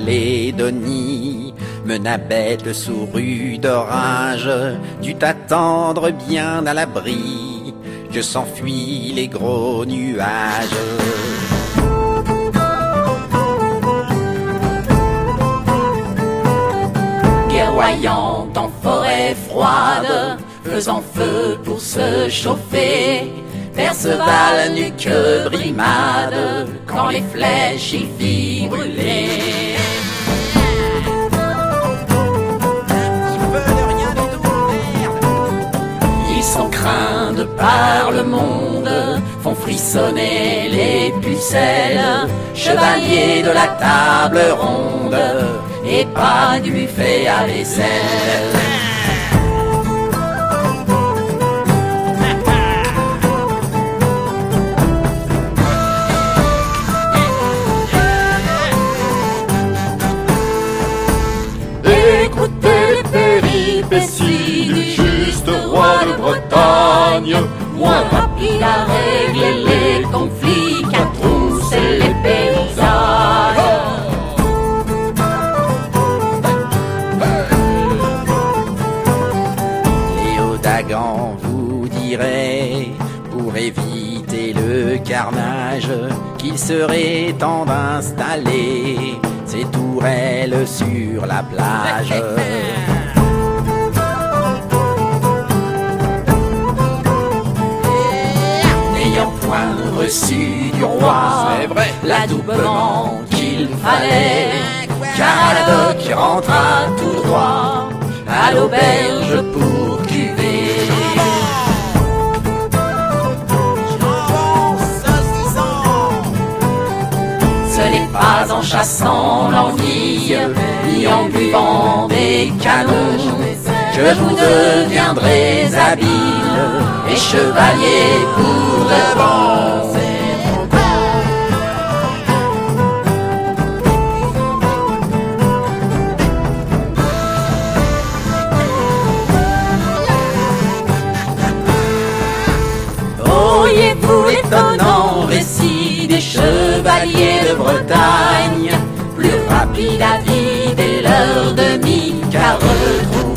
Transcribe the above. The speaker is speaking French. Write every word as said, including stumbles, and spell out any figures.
Calédonie. Menabête sous rude orage, tu t'attendre bien à l'abri, je s'enfuis les gros nuages. Guerroyant en forêt froide, faisant feu pour se chauffer, Perceval n'eut que brimade quand les flèches y fit brûler. Ils sont craints de par le monde, font frissonner les pucelles, chevaliers de la table ronde et pas du buffet à vaisselle. Péripéties du juste roi de Bretagne, moins rapide à régler les conflits qu'à trousser les paysages. Léodagan vous dirait, pour éviter le carnage, qu'il serait temps d'installer ces tourelles sur la plage. N'ayant point reçu du roi l'adoubement qu'il fallait, Caradoc rentra tout droit à l'auberge pour cuver. Ce n'est pas en chassant l'envie, ni en buvant des canons, que vous deviendrez habile et chevalier pour de bon. Auriez-vous l'étonnant récit des chevaliers de Bretagne, plus rapide à vider leur demi qu'à retrouver